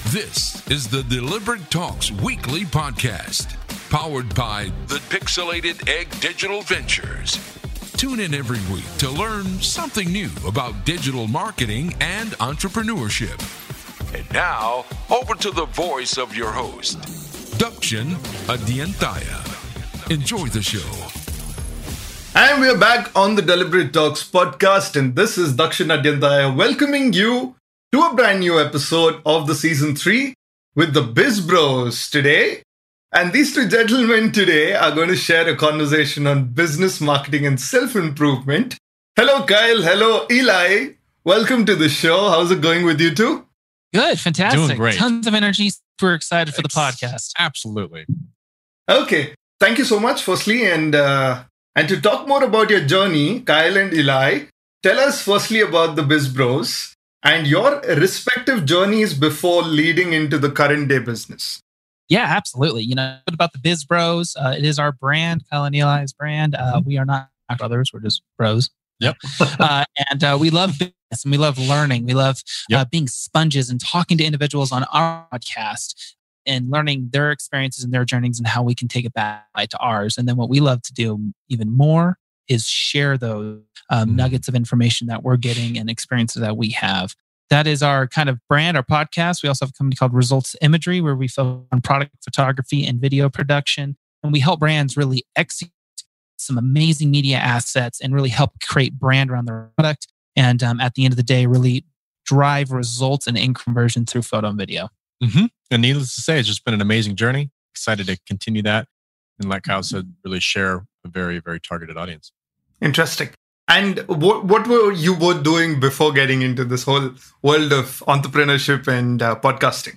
This is the Deliberate Talks Weekly Podcast, powered by the Pixelated Egg Digital Ventures. Tune in every week to learn something new about digital marketing and entrepreneurship. And now, over to the voice of your host, Dakshin Adyantaya. Enjoy the show. And we're back on the Deliberate Talks podcast, and this is Dakshin Adyantaya welcoming you to a brand new episode of the season 3 with the Biz Bros today. And these two gentlemen today are going to share a conversation on business marketing and self-improvement. Hello, Kyle. Hello, Eli. Welcome to the show. How's it going with you two? Good. Fantastic. Doing great. Tons of energy. Super excited for the podcast. Absolutely. Okay. Thank you so much, firstly. And to talk more about your journey, Kyle and Eli, tell us firstly about the Biz Bros and your respective journeys before leading into the current day business. Yeah, absolutely. About the Biz Bros, it is our brand, Kyle and Eli's brand. We are not brothers. We're just bros. Yep. And we love business and we love learning. We love being sponges and talking to individuals on our podcast and learning their experiences and their journeys and how we can take it back to ours. And then what we love to do even more is share those nuggets of information that we're getting and experiences that we have. That is our kind of brand, our podcast. We also have a company called Results Imagery, where we focus on product photography and video production. And we help brands really execute some amazing media assets and really help create brand around their product. And at the end of the day, really drive results and conversion through photo and video. Mm-hmm. And needless to say, it's just been an amazing journey. Excited to continue that. And like Kyle said, really share a very, very targeted audience. Interesting. And what were you both doing before getting into this whole world of entrepreneurship and podcasting?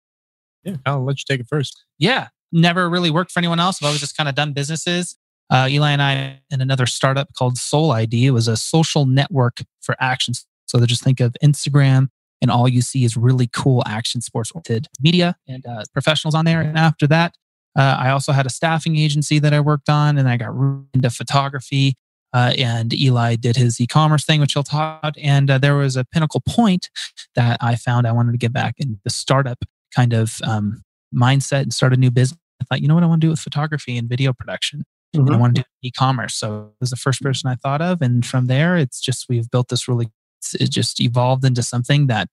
Yeah, I'll let you take it first. Yeah, never really worked for anyone else. I've always just kind of done businesses. Eli and I in another startup called Soul ID. It was a social network for actions. So just think of Instagram and all you see is really cool action sports-oriented media and professionals on there. And after that, I also had a staffing agency that I worked on, and I got into photography. And Eli did his e-commerce thing, which he'll talk about. And there was a pinnacle point that I found I wanted to get back in the startup kind of mindset and start a new business. I thought, you know what I want to do with photography and video production? And I want to do e-commerce. So it was the first person I thought of. And from there, we've built this it just evolved into something that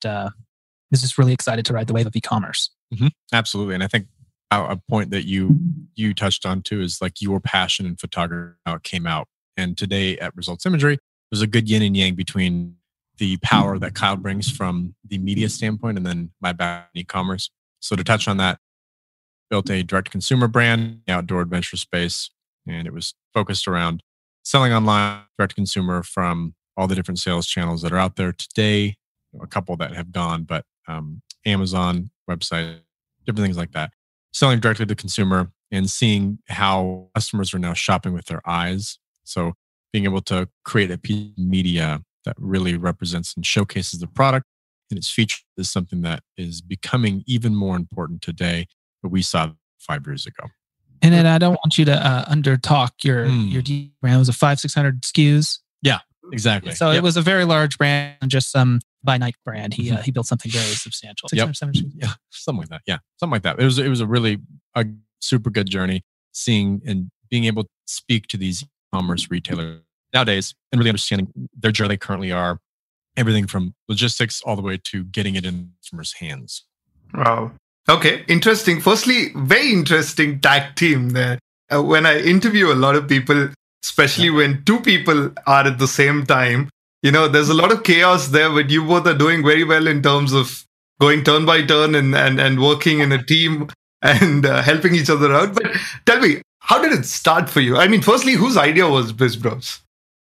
is just really excited to ride the wave of e-commerce. Mm-hmm. Absolutely. And I think a point that you touched on too is like your passion in photography, how it came out. And today at Results Imagery, there's a good yin and yang between the power that Kyle brings from the media standpoint and then my background in e-commerce. So to touch on that, built a direct-to-consumer brand, outdoor adventure space, and it was focused around selling online, direct-to-consumer from all the different sales channels that are out there today, a couple that have gone, but Amazon, website, different things like that. Selling directly to the consumer and seeing how customers are now shopping with their eyes. So being able to create a piece of media that really represents and showcases the product and its features is something that is becoming even more important today than we saw 5 years ago. And then I don't want you to undertalk your brand. It was a 500-600 SKUs. Yeah, exactly. So it was a very large brand, just some by Nike brand. He built something very substantial. 600, 700 SKUs. Yeah, something like that. Yeah, something like that. It was a really super good journey, seeing and being able to speak to these e-commerce retailers nowadays and really understanding their journey they currently are, everything from logistics all the way to getting it in customers' hands. Wow. Okay, interesting. Firstly, very interesting tag team there. When I interview a lot of people, especially when two people are at the same time, there's a lot of chaos there, but you both are doing very well in terms of going turn by turn and working in a team and helping each other out. But tell me, how did it start for you? I mean, firstly, whose idea was Biz Bros?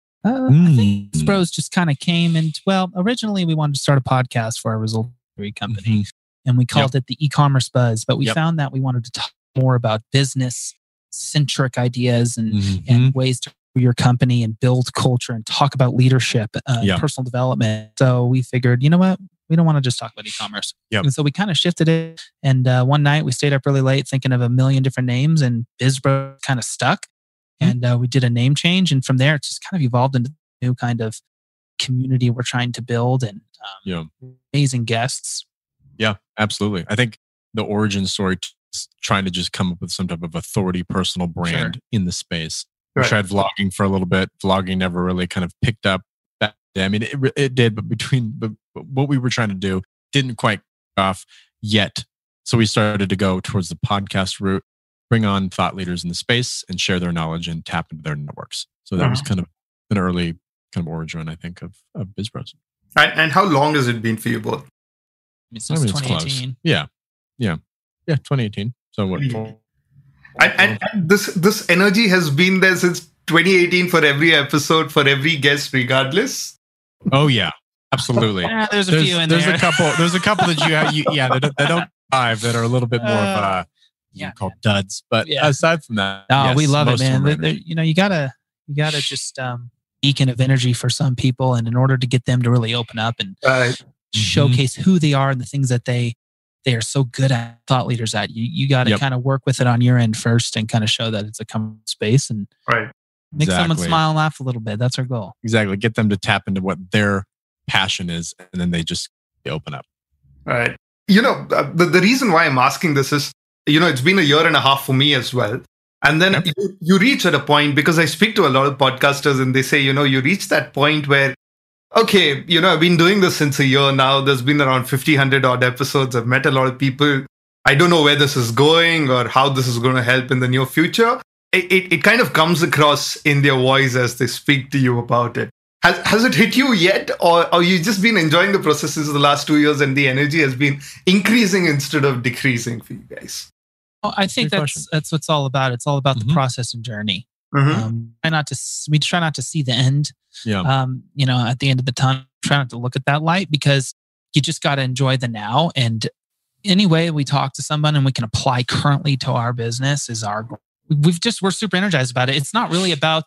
I think Biz Bros just kind of came into, originally we wanted to start a podcast for our Result company, and we called it the e-commerce buzz, but we found that we wanted to talk more about business-centric ideas and ways to grow your company and build culture and talk about leadership, personal development. So we figured, you know what? We don't want to just talk about e-commerce. And so we kind of shifted it. And one night we stayed up really late thinking of a million different names, and Biz Bros kind of stuck. And we did a name change. And from there, it just kind of evolved into a new kind of community we're trying to build and amazing guests. Yeah, absolutely. I think the origin story is trying to just come up with some type of authority personal brand in the space. We tried vlogging for a little bit. Vlogging never really kind of picked up. That I mean, it did, but but what we were trying to do didn't quite off yet. So we started to go towards the podcast route, bring on thought leaders in the space and share their knowledge and tap into their networks. So that was kind of an early kind of origin, I think, of BizBros. And how long has it been for you both? Since 2018. Yeah, 2018. So what? And this energy has been there since 2018 for every episode, for every guest, regardless. Oh yeah, absolutely. There's a few in there. There's a couple that they don't thrive, that are a little bit more of called duds. But aside from that, we love it, man. You gotta just beacon of energy for some people, and in order to get them to really open up and showcase who they are and the things that they are so good at, thought leaders at, you got to kind of work with it on your end first and kind of show that it's a common space and make someone smile and laugh a little bit. That's our goal. Exactly. Get them to tap into what their passion is, and then they just open up. Right. The reason why I'm asking this is, it's been a year and a half for me as well. And then you reach at a point, because I speak to a lot of podcasters and they say, you reach that point where, okay, I've been doing this since a year now. There's been around 100 odd episodes. I've met a lot of people. I don't know where this is going or how this is going to help in the near future. It kind of comes across in their voice as they speak to you about it. Has it hit you yet? Or you just been enjoying the processes of the last 2 years and the energy has been increasing instead of decreasing for you guys? Well, I think that's what it's all about. It's all about the process and journey. We try not to see the end. Yeah. At the end of the tunnel, try not to look at that light, because you just got to enjoy the now. And any way we talk to someone and we can apply currently to our business is our goal. We're super energized about it. It's not really about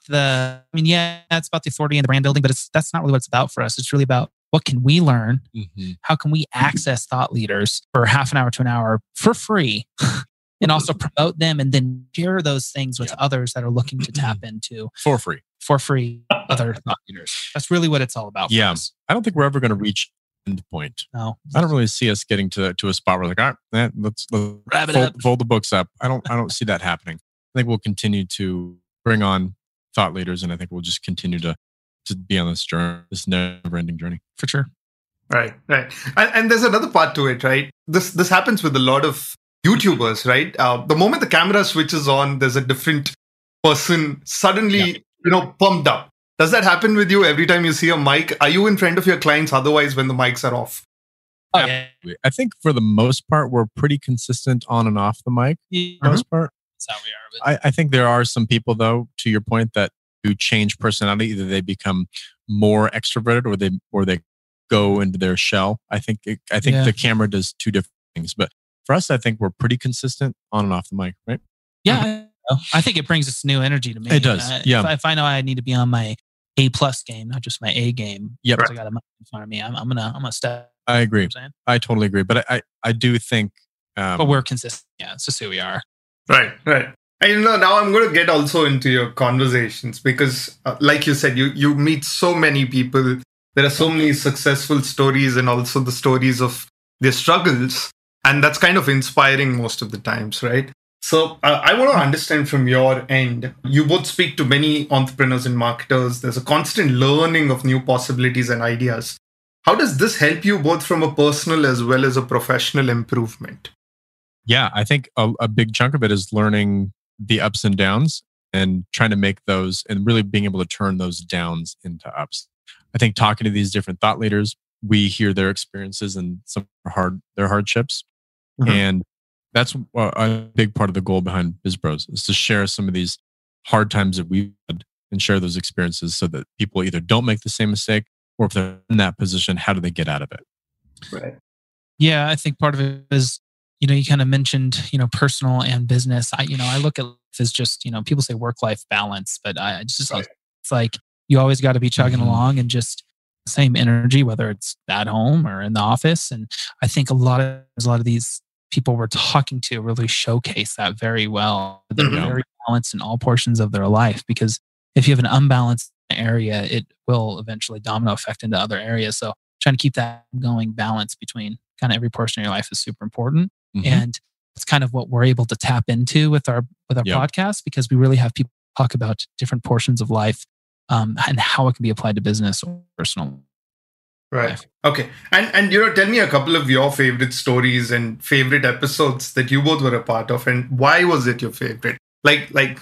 it's about the authority and the brand building, but that's not really what it's about for us. It's really about what can we learn? How can we access thought leaders for half an hour to an hour for free? And also promote them, and then share those things with others that are looking to tap into for free other thought leaders. That's really what it's all about. For us. I don't think we're ever going to reach end point. No, I don't really see us getting to a spot where let's fold the books up. I don't see that happening. I think we'll continue to bring on thought leaders, and I think we'll just continue to be on this journey, this never-ending journey, for sure. Right. And there's another part to it, right? This happens with a lot of YouTubers, right? The moment the camera switches on, there's a different person suddenly, pumped up. Does that happen with you every time you see a mic? Are you in front of your clients otherwise when the mics are off? Oh, yeah. I think for the most part, we're pretty consistent on and off the mic. For the most part. That's how we are. I think there are some people, though, to your point, that do change personality. Either they become more extroverted or they go into their shell. I think the camera does two different things, but for us, I think we're pretty consistent on and off the mic, right? Yeah, I think it brings us new energy to me. It does. If I know I need to be on my A+ game, not just my A game. Yep. I got a mic in front of me. I'm gonna step. I agree. I totally agree. But I do think. But we're consistent. Yeah, it's just who we are. Right. And now I'm going to get also into your conversations, because like you said, you meet so many people. There are so many successful stories and also the stories of their struggles. And that's kind of inspiring most of the times, right? So I want to understand from your end, you both speak to many entrepreneurs and marketers. There's a constant learning of new possibilities and ideas. How does this help you both from a personal as well as a professional improvement? Yeah, I think a big chunk of it is learning the ups and downs and trying to make those and really being able to turn those downs into ups. I think talking to these different thought leaders, we hear their experiences and their hardships. And that's a big part of the goal behind BizBros, is to share some of these hard times that we've had and share those experiences so that people either don't make the same mistake, or if they're in that position, how do they get out of it? Right. Yeah, I think part of it is, you kind of mentioned, personal and business. I look at life as just, people say work-life balance, but it's like you always got to be chugging along and just same energy, whether it's at home or in the office. And I think a lot of these people we're talking to really showcase that very well. They're very balanced in all portions of their life, because if you have an unbalanced area, it will eventually domino effect into other areas. So trying to keep that going balance between kind of every portion of your life is super important. Mhm. And it's kind of what we're able to tap into with our Yep. podcast, because we really have people talk about different portions of life and how it can be applied to business or personal. Right. Okay. And tell me a couple of your favorite stories and favorite episodes that you both were a part of, and why was it your favorite? Like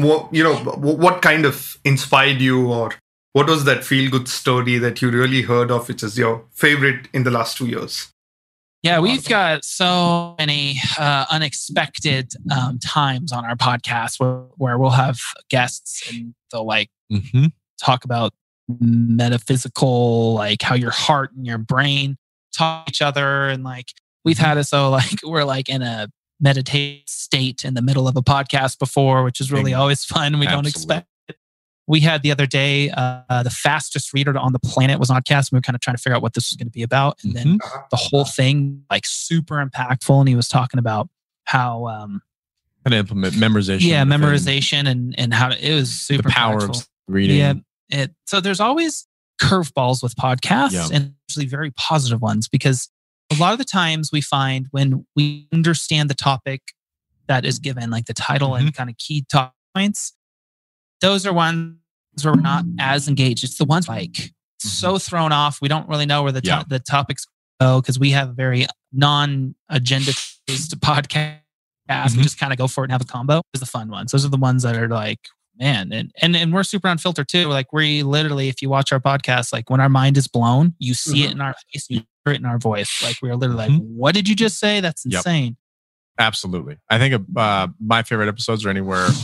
what kind of inspired you, or what was that feel good story that you really heard of, which is your favorite in the last 2 years? Yeah, we've got so many unexpected times on our podcast where we'll have guests and they'll Mhm. talk about metaphysical, like how your heart and your brain talk to each other. And we've had it so we're in a meditative state in the middle of a podcast before, which is really always fun. We don't expect it. We had the other day, the fastest reader on the planet was on podcast. And we were kind of trying to figure out what this was going to be about. And then the whole thing, super impactful. And he was talking about how How to implement memorization. yeah, within memorization and how it was super the power impactful. of reading. Yeah. So there's always curveballs with podcasts, Yeah. and usually very positive ones, because a lot of the times we find when we understand the topic that is given, like the title and kind of key talk points, those are ones where we're not as engaged. It's the ones so thrown off. We don't really know where the topics go, because we have a very non-agenda based podcast. We just kind of go for it and have a combo. Those are the fun ones. Those are the ones that are man, and we're super unfiltered too. We literally, if you watch our podcast, when our mind is blown, you see it in our face, you hear it in our voice. We are literally what did you just say? That's insane. Absolutely. I think my favorite episodes are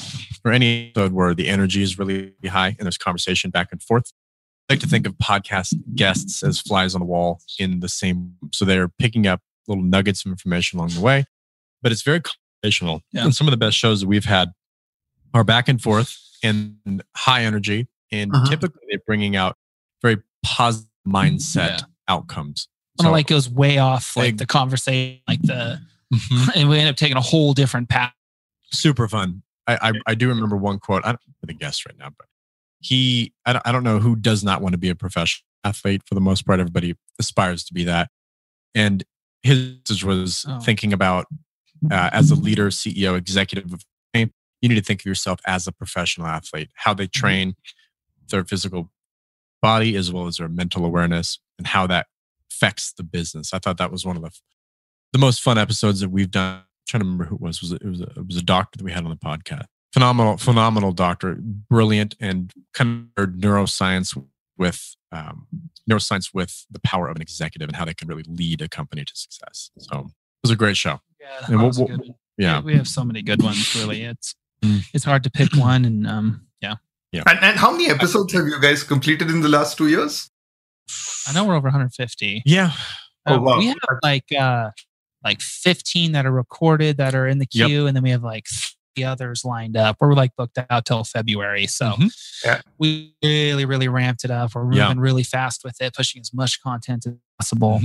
any episode where the energy is really high and there's conversation back and forth. I like to think of podcast guests as flies on the wall in the same, so they're picking up little nuggets of information along the way, but it's very conversational. Yeah. And some of the best shows that we've had are back and forth and high energy, and typically they're bringing out very positive mindset outcomes. So, goes way off the conversation, and we end up taking a whole different path. Super fun. I do remember one quote. I don't know the guest right now, but I don't know who does not want to be a professional athlete. For the most part, everybody aspires to be that. And his message was thinking about as a leader, CEO, executive of a company, you need to think of yourself as a professional athlete, how they train their physical body as well as their mental awareness, and how that affects the business. I thought that was one of the most fun episodes that we've done. I'm trying to remember who it was. It was a doctor that we had on the podcast. Phenomenal doctor, brilliant, and kind of neuroscience with the power of an executive and how they can really lead a company to success. So it was a great show. Yeah, we have so many good ones. Really, it's hard to pick one, and And how many episodes have you guys completed in the last 2 years? I know we're over 150. Yeah. Oh, wow. We have like 15 that are recorded that are in the queue, and then we have the others lined up. We're booked out till February, so we really ramped it up. We're moving really fast with it, pushing as much content as possible.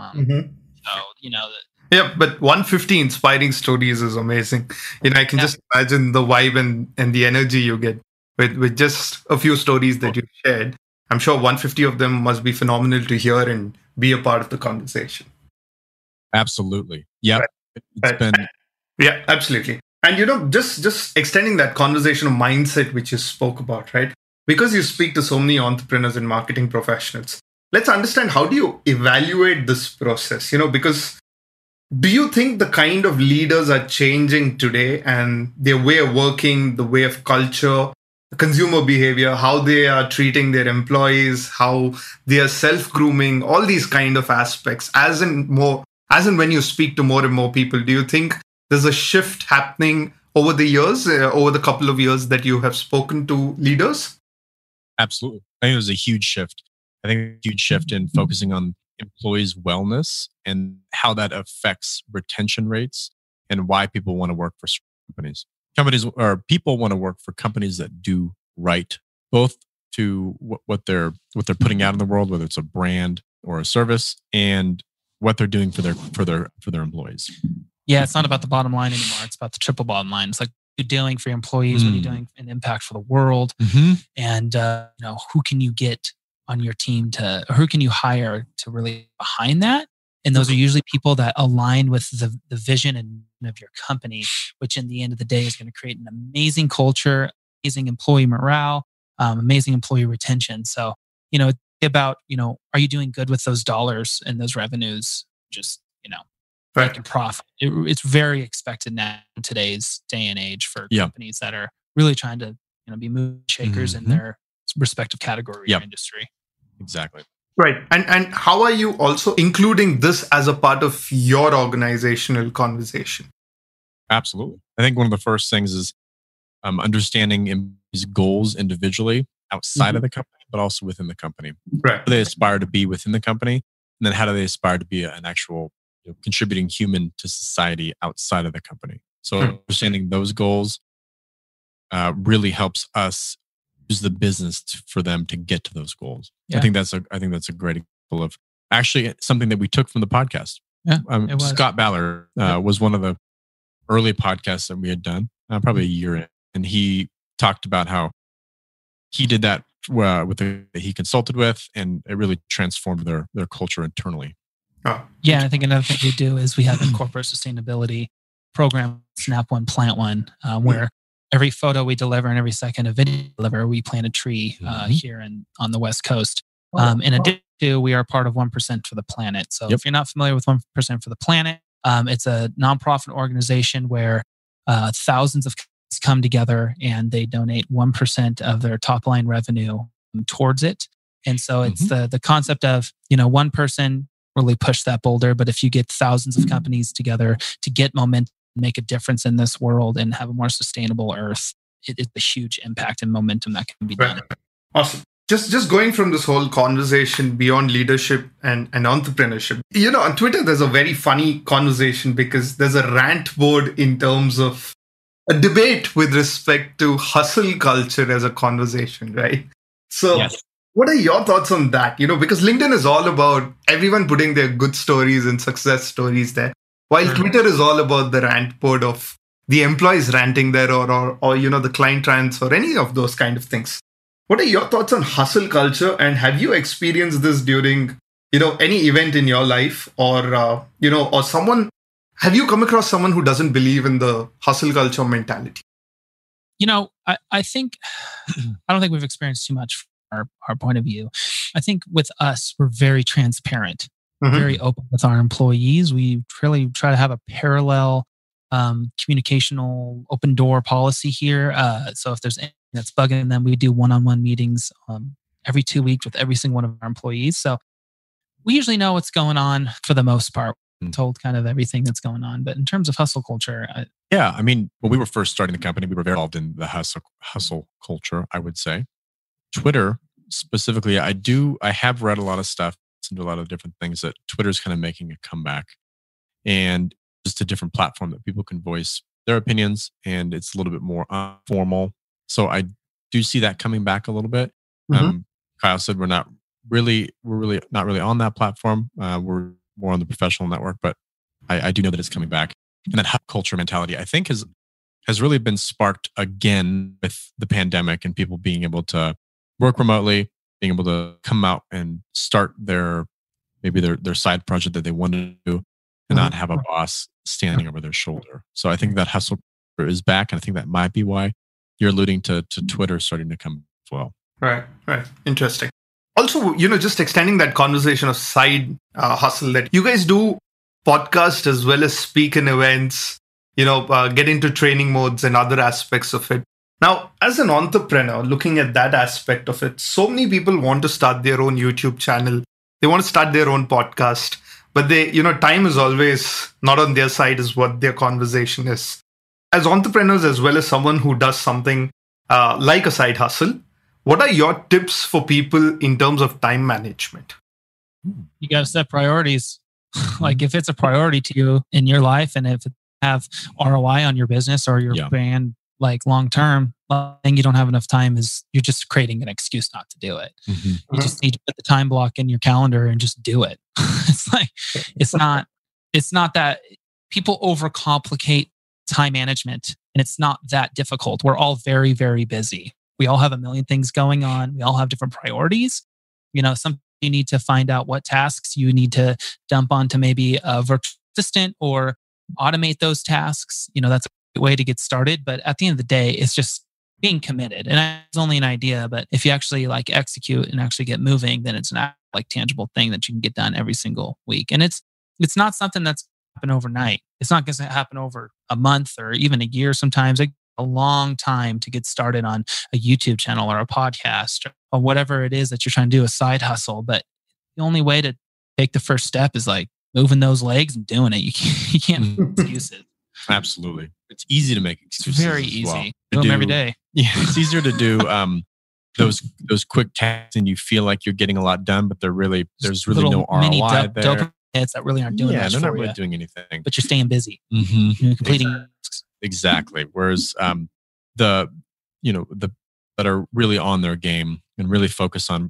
Yeah, but 150 inspiring stories is amazing. I can just imagine the vibe and the energy you get with just a few stories that you've shared. I'm sure 150 of them must be phenomenal to hear and be a part of the conversation. Absolutely. Yeah. Yeah, absolutely. And just extending that conversation of mindset which you spoke about, right? Because you speak to so many entrepreneurs and marketing professionals, let's understand, how do you evaluate this process? Because do you think the kind of leaders are changing today, and their way of working, the way of culture, the consumer behavior, how they are treating their employees, how they are self-grooming, all these kind of aspects, as in when you speak to more and more people, do you think there's a shift happening over the years, over the couple of years that you have spoken to leaders? Absolutely. I think it was a huge shift. In focusing on employees' wellness and how that affects retention rates and why people want to work for companies. People want to work for companies that do right, both to what they're putting out in the world, whether it's a brand or a service, and what they're doing for their employees. Yeah, it's not about the bottom line anymore. It's about the triple bottom line. It's like, what you're doing for your employees, what you're doing an impact for the world, and who can you get on your team or who can you hire to really behind that? And those are usually people that align with the vision and of your company, which in the end of the day is going to create an amazing culture, amazing employee morale, amazing employee retention. So, it's about, are you doing good with those dollars and those revenues? Just, making profit. It's very expected now in today's day and age for companies that are really trying to, be mood shakers in their respective category or industry. Exactly. Right. And how are you also including this as a part of your organizational conversation? Absolutely. I think one of the first things is understanding these goals individually outside of the company, but also within the company. Right. How do they aspire to be within the company? And then how do they aspire to be an actual contributing human to society outside of the company? So understanding those goals really helps us use the business for them to get to those goals. Yeah. I think that's a great example of actually something that we took from the podcast. Yeah, Scott Ballard was one of the early podcasts that we had done, probably a year in, and he talked about how he did that with he consulted with, and it really transformed their culture internally. Oh. Yeah, I think another thing we do is we have a corporate sustainability program, Snap One, Plant One, where every photo we deliver and every second of video we deliver, we plant a tree here on the West Coast. In addition to, we are part of 1% for the Planet. So if you're not familiar with 1% for the Planet, it's a nonprofit organization where thousands of companies come together and they donate 1% of their top line revenue towards it. And so it's the concept of, one person really push that boulder, but if you get thousands of companies together to get momentum, make a difference in this world and have a more sustainable earth, it's a huge impact and momentum that can be done. Awesome. Just going from this whole conversation beyond leadership and entrepreneurship, on Twitter, there's a very funny conversation because there's a rant board in terms of a debate with respect to hustle culture as a conversation, right? So what are your thoughts on that? Because LinkedIn is all about everyone putting their good stories and success stories there. While Twitter is all about the rant board of the employees ranting there or the client rants or any of those kind of things. What are your thoughts on hustle culture? And have you experienced this during, any event in your life or someone, have you come across someone who doesn't believe in the hustle culture mentality? I think, I don't think we've experienced too much from our point of view. I think with us, we're very transparent. Very open with our employees. We really try to have a parallel communicational open door policy here. So if there's anything that's bugging them, we do one-on-one meetings every 2 weeks with every single one of our employees. So we usually know what's going on for the most part. We're told kind of everything that's going on. But in terms of hustle culture, when we were first starting the company, we were very involved in the hustle culture, I would say. Twitter specifically, I have read a lot of stuff, into a lot of different things that Twitter's kind of making a comeback, and just a different platform that people can voice their opinions, and it's a little bit more formal. So I do see that coming back a little bit. Kyle said we're really not really on that platform. We're more on the professional network, but I do know that it's coming back. And that hub culture mentality, I think, has really been sparked again with the pandemic and people being able to work remotely, being able to come out and start their side project that they want to do and not have a boss standing over their shoulder. So I think that hustle is back. And I think that might be why you're alluding to Twitter starting to come as well. Right. Interesting. Also, just extending that conversation of side hustle, that you guys do podcast as well as speak in events, get into training modes and other aspects of it. Now, as an entrepreneur, looking at that aspect of it, so many people want to start their own YouTube channel. They want to start their own podcast, but time is always not on their side is what their conversation is. As entrepreneurs, as well as someone who does something like a side hustle, what are your tips for people in terms of time management? You got to set priorities. Like if it's a priority to you in your life and if it have ROI on your business or your brand, like long term, thing you don't have enough time is you're just creating an excuse not to do it. You just need to put the time block in your calendar and just do it. It's not that people overcomplicate time management, and it's not that difficult. We're all very, very busy. We all have a million things going on. We all have different priorities. Some you need to find out what tasks you need to dump onto maybe a virtual assistant or automate those tasks. That's a great way to get started. But at the end of the day, it's just being committed. And it's only an idea, but if you actually execute and actually get moving, then it's an tangible thing that you can get done every single week. And it's not something that's happen overnight. It's not going to happen over a month or even a year. Sometimes a long time to get started on a YouTube channel or a podcast or whatever it is that you're trying to do, a side hustle. But the only way to take the first step is moving those legs and doing it. You can't make excuses. Absolutely. It's easy to make excuses. It's very easy. Do them every day. Yeah, it's easier to do those quick tasks and you feel like you're getting a lot done, but there's really no ROI there. Dopamine hits that really aren't doing much they're not for really you. doing anything. But you're staying busy. Mm-hmm. You're completing tasks. Exactly. Whereas the that are really on their game and really focus on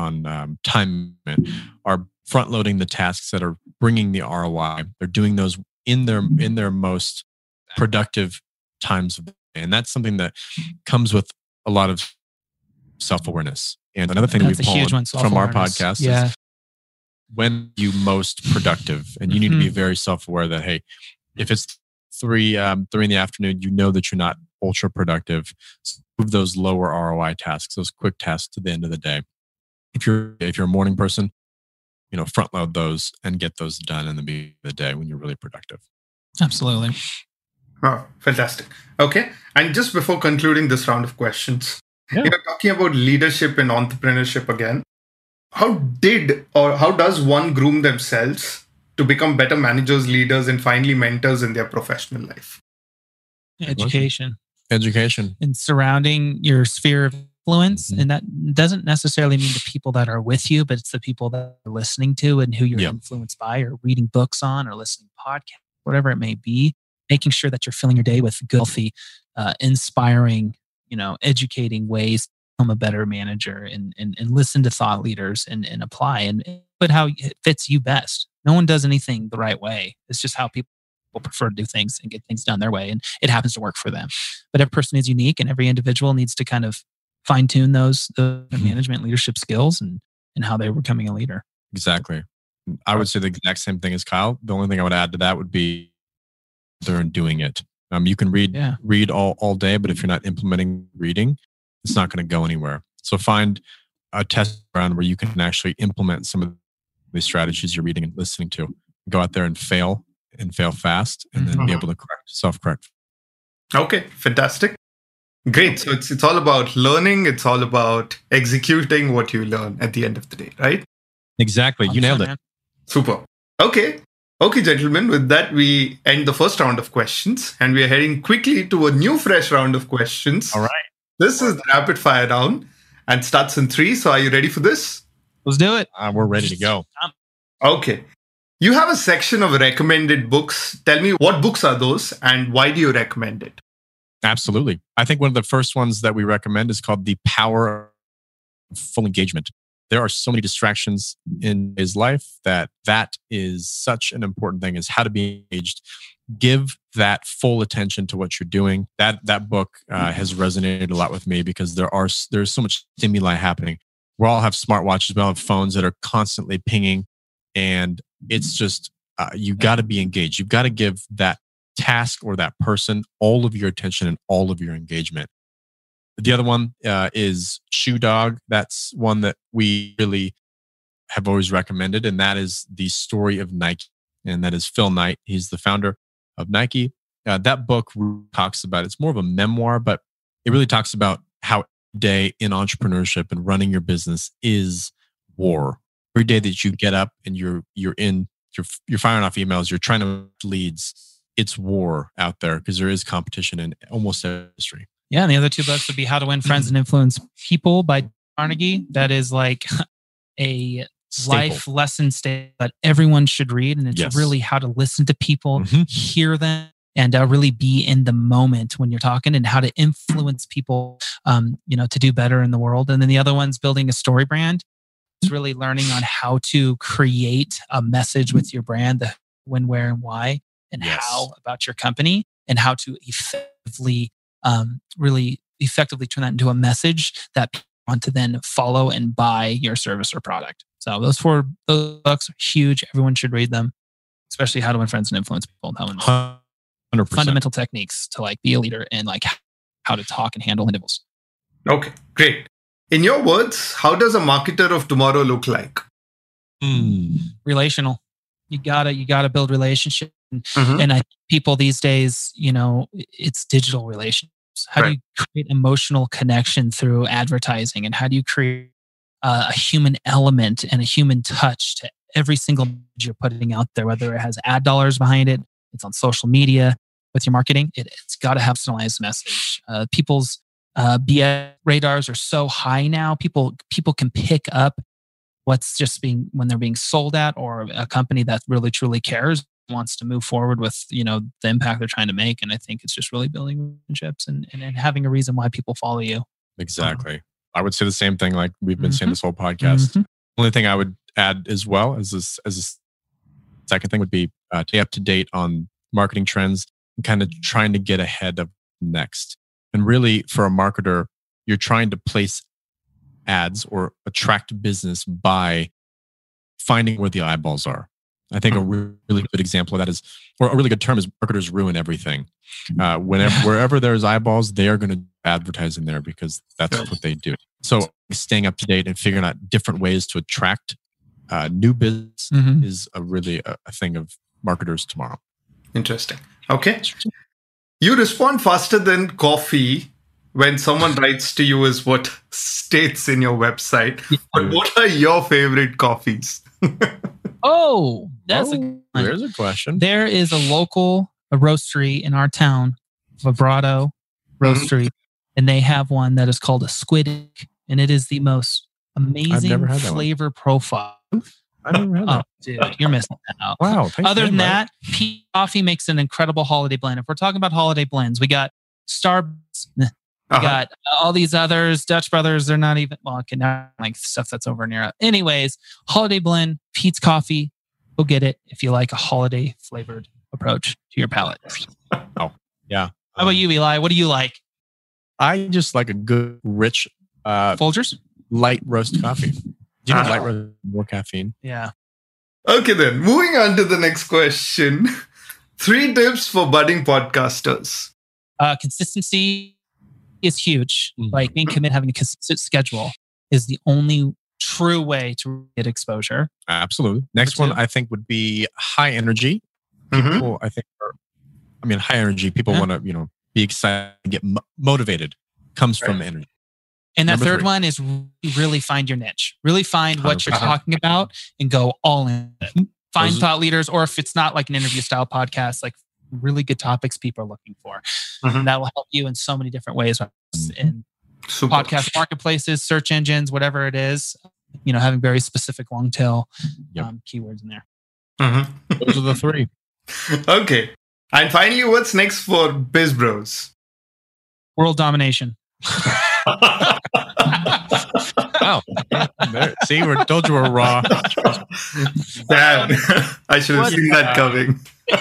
time are front loading the tasks that are bringing the ROI. They're doing those in their most productive times of the day. And that's something that comes with a lot of self-awareness. And another thing we've pulled from our podcast is when you most productive, and you need to be very self-aware that, hey, if it's 3 in the afternoon, that you're not ultra productive. Move those lower ROI tasks, those quick tasks to the end of the day. If you're a morning person, front load those and get those done in the beginning of the day when you're really productive. Absolutely. Oh, fantastic. Okay. And just before concluding this round of questions, talking about leadership and entrepreneurship again, how does one groom themselves to become better managers, leaders, and finally mentors in their professional life? Education. And surrounding your sphere of influence. And that doesn't necessarily mean the people that are with you, but it's the people that are listening to and who you're influenced by or reading books on or listening to podcasts, whatever it may be. Making sure that you're filling your day with good, healthy, inspiring, educating ways to become a better manager and listen to thought leaders and apply and put how it fits you best. No one does anything the right way. It's just how people prefer to do things and get things done their way. And it happens to work for them. But every person is unique and every individual needs to kind of fine tune the management leadership skills and how they're becoming a leader. Exactly. I would say the exact same thing as Kyle. The only thing I would add to that would be they're doing it. You can read all day, but if you're not implementing reading, it's not going to go anywhere. So find a test ground where you can actually implement some of the strategies you're reading and listening to. Go out there and fail fast, and then be able to self-correct. Okay, fantastic. Great. So it's all about learning. It's all about executing what you learn at the end of the day, right? Exactly. You nailed it. Super. Okay, gentlemen. With that, we end the first round of questions, and we are heading quickly to a new, fresh round of questions. All right. This is the rapid fire round and starts in 3. So are you ready for this? Let's do it. We're ready to go. Okay. You have a section of recommended books. Tell me, what books are those and why do you recommend it? Absolutely. I think one of the first ones that we recommend is called The Power of Full Engagement. There are so many distractions in his life that is such an important thing, is how to be engaged. Give that full attention to what you're doing. That book has resonated a lot with me because there's so much stimuli happening. We all have smartwatches. We all have phones that are constantly pinging. And it's just, you got to be engaged. You've got to give that task or that person all of your attention and all of your engagement. The other one is Shoe Dog. That's one that we really have always recommended. And that is the story of Nike. And that is Phil Knight. He's the founder of Nike. That book talks about, it's more of a memoir, but it really talks about how every day in entrepreneurship and running your business is war. Every day that you get up and you're firing off emails, you're trying to make leads, it's war out there because there is competition in almost every industry. Yeah, and the other 2 books would be How to Win Friends and Influence People by Carnegie. That is like a life lesson that everyone should read. And it's really how to listen to people, hear them, and really be in the moment when you're talking and how to influence people, to do better in the world. And then the other one's Building a Story Brand. It's really learning on how to create a message with your brand, the when, where, and why, and how about your company, and how to effectively, really effectively turn that into a message that want to then follow and buy your service or product. So those books are huge. Everyone should read them, especially How to Win Friends and Influence People. That one's 100%. fundamental techniques to like be a leader and like how to talk and handle individuals. Okay, great. In your words, how does a marketer of tomorrow look like? Relational. You gotta build relationship. And I think people these days, it's digital relationships. How do you create emotional connection through advertising? And how do you create a human element and a human touch to every single message you're putting out there, whether it has ad dollars behind it, it's on social media with your marketing, it's got to have a personalized message. People's BS radars are so high now. People can pick up what's just when they're being sold at, or a company that really truly cares, wants to move forward with the impact they're trying to make. And I think it's just really building relationships and having a reason why people follow you. Exactly. I would say the same thing like we've been saying this whole podcast. Only thing I would add as well as a second thing would be stay up to date on marketing trends and kind of trying to get ahead of next. And really, for a marketer, you're trying to place ads or attract business by finding where the eyeballs are. I think a really good example of that is, or a really good term is, marketers ruin everything. Wherever there's eyeballs, they are going to advertise in there because that's what they do. So staying up to date and figuring out different ways to attract new business is a thing of marketers tomorrow. Interesting. Okay. You respond faster than coffee when someone writes to you is what states in your website. But what are your favorite coffees? There's a question. There is a local roastery in our town, Vibrato Roastery, and they have one that is called a Squid Ink, and it is the most amazing flavor profile. I never had that. Dude, you're missing out. Wow. Other than that, Peak Coffee makes an incredible holiday blend. If we're talking about holiday blends, we got Starbucks. We got all these others, Dutch Brothers. They're not even, now like stuff that's over in Europe. Anyways, holiday blend, Pete's Coffee. Go get it if you like a holiday flavored approach to your palate. Oh, yeah. How about you, Eli? What do you like? I just like a good, rich, Folgers? Light roast coffee. Do you know light roast more caffeine? Yeah. Okay, then moving on to the next question. 3 tips for budding podcasters. Consistency is huge. Like being committed, having a consistent schedule is the only true way to get exposure. Absolutely. Next one, I think, would be high energy. People, I think, high energy. People want to, be excited, get motivated. Comes from energy. And that third one is really find your niche. Really find what you're talking about and go all in. Find thought leaders, or if it's not like an interview style podcast, like really good topics people are looking for. And that will help you in so many different ways. In podcast marketplaces, search engines, whatever it is, having very specific long tail keywords in there. Those are the 3. Okay. And finally, what's next for Biz Bros? World domination. See, we told you we're raw. Damn, I should have seen that coming.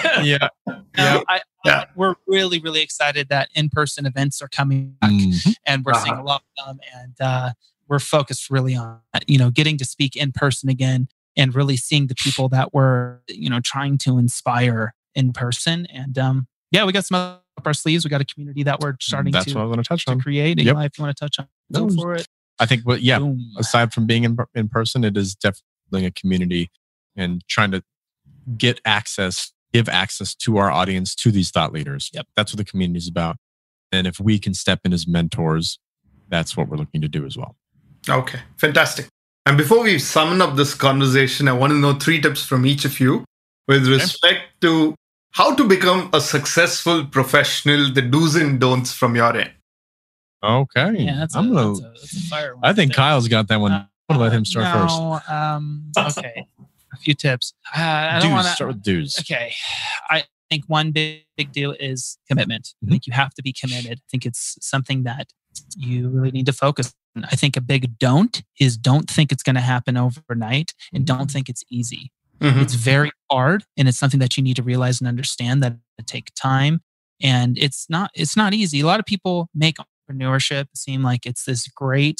We're really, really excited that in-person events are coming back, and we're seeing a lot of them, and we're focused really on getting to speak in person again, and really seeing the people that we're trying to inspire in person. And we got some up our sleeves. We got a community that we're starting what I want to touch on. Create. If you want to touch on, go for it. I think, aside from being in person, it is definitely a community and trying to give access to our audience, to these thought leaders. That's what the community is about. And if we can step in as mentors, that's what we're looking to do as well. Okay, fantastic. And before we sum up this conversation, I want to know 3 tips from each of you with respect to how to become a successful professional, the do's and don'ts from your end. Okay. Yeah, that's a fire one. I think Kyle's got that one. I'm going to let him start first. Okay. A few tips. Start with do's. Okay. I think one big deal is commitment. I think you have to be committed. I think it's something that you really need to focus on. I think a big don't is don't think it's going to happen overnight, and don't think it's easy. It's very hard, and it's something that you need to realize and understand that it takes time, and it's not easy. A lot of people make entrepreneurship seem like it's this great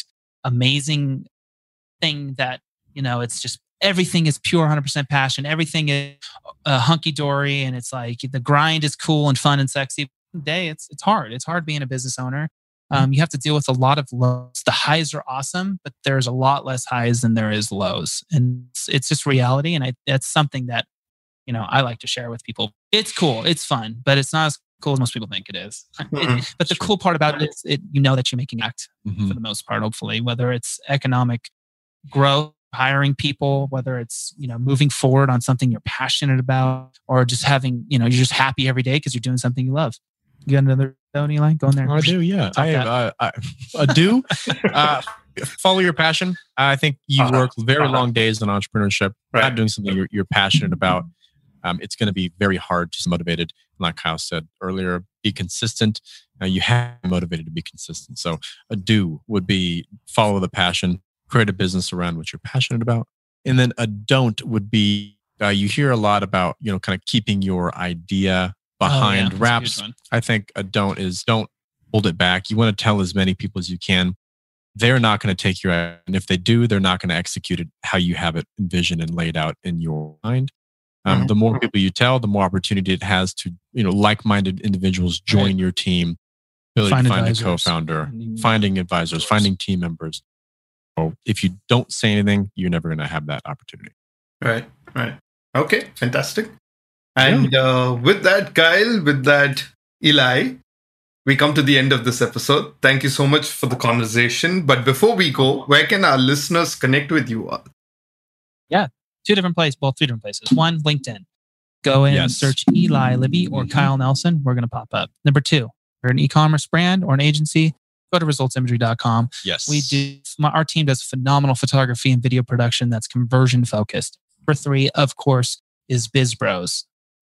amazing thing that, it's just everything is pure 100% passion. Everything is hunky-dory, and it's like the grind is cool and fun and sexy. Day, it's hard. It's hard being a business owner. You have to deal with a lot of lows. The highs are awesome, but there's a lot less highs than there is lows. And it's just reality. And that's something that, I like to share with people. It's cool. It's fun, but it's not as cool as most people think it is. But the cool part about it is that you're making act for the most part, hopefully, whether it's economic growth, hiring people, whether it's, moving forward on something you're passionate about, or just having, you're just happy every day because you're doing something you love. You got another note, Eli? Go in there. I do, yeah. I do. Follow your passion. I think you work very long days in entrepreneurship, not doing something you're passionate about. It's going to be very hard to be motivated. Like Kyle said earlier, be consistent. You have to be motivated to be consistent. So a do would be follow the passion, create a business around what you're passionate about. And then a don't would be, you hear a lot about, kind of keeping your idea behind wraps. I think a don't hold it back. You want to tell as many people as you can. They're not going to take your idea. And if they do, they're not going to execute it how you have it envisioned and laid out in your mind. The more people you tell, the more opportunity it has to, like-minded individuals join your team. Ability to find a co-founder, finding advisors, finding team members. So if you don't say anything, you're never going to have that opportunity. Right. Okay, fantastic. And with that, Kyle, with that, Eli, we come to the end of this episode. Thank you so much for the conversation. But before we go, where can our listeners connect with you all? Yeah, three different places. One, LinkedIn. Go in and search Eli Libby or Kyle Nelson. We're going to pop up. Number two, you're an e-commerce brand or an agency, go to resultsimagery.com. Yes. Our team does phenomenal photography and video production that's conversion focused. Number three, of course, is BizBros.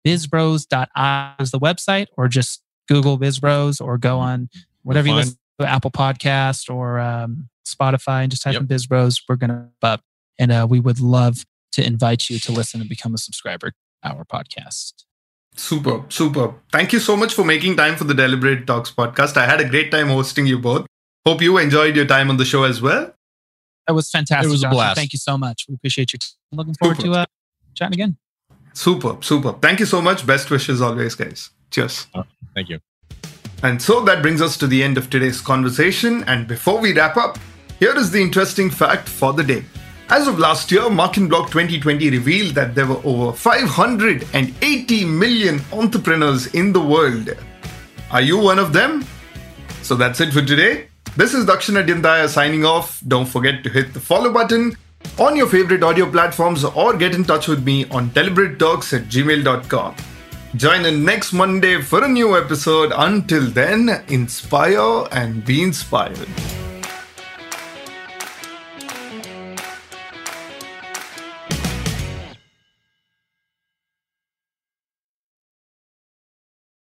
BizBros.io is the website, or just Google BizBros, or go on whatever you listen to, Apple Podcast or Spotify, and just type in BizBros. We're going to up. And we would love to invite you to listen and become a subscriber to our podcast. Super. Thank you so much for making time for the Deliberate Talks podcast. I had a great time hosting you both. Hope you enjoyed your time on the show as well. That was fantastic. It was a blast. Thank you so much. We appreciate your time. Looking forward to chatting again. Super. Thank you so much. Best wishes always, guys. Cheers. Thank you. And so that brings us to the end of today's conversation. And before we wrap up, here is the interesting fact for the day. As of last year, Marketing Block 2020 revealed that there were over 580 million entrepreneurs in the world. Are you one of them? So that's it for today. This is Dakshina Dindaya signing off. Don't forget to hit the follow button on your favorite audio platforms or get in touch with me on deliberatetalks@gmail.com. Join in next Monday for a new episode. Until then, inspire and be inspired.